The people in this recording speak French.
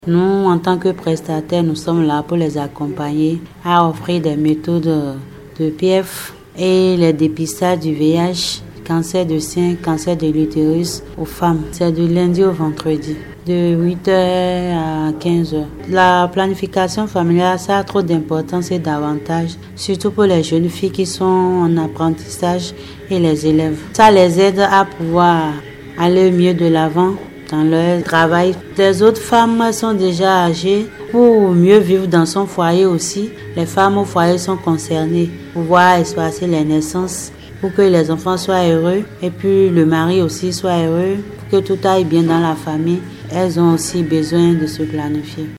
Nous, en tant que prestataires, nous sommes là pour les accompagner à offrir des méthodes de PF et les dépistages du VIH, cancer du sein, cancer de l'utérus aux femmes. C'est du lundi au vendredi, de 8h à 15h. La planification familiale, ça a trop d'importance et d'avantages, surtout pour les jeunes filles qui sont en apprentissage et les élèves. Ça les aide à pouvoir aller mieux de l'avant dans leur travail. Les autres femmes sont déjà âgées pour mieux vivre dans son foyer aussi. Les femmes au foyer sont concernées pour pouvoir espacer les naissances, pour que les enfants soient heureux et puis le mari aussi soit heureux, pour que tout aille bien dans la famille. Elles ont aussi besoin de se planifier.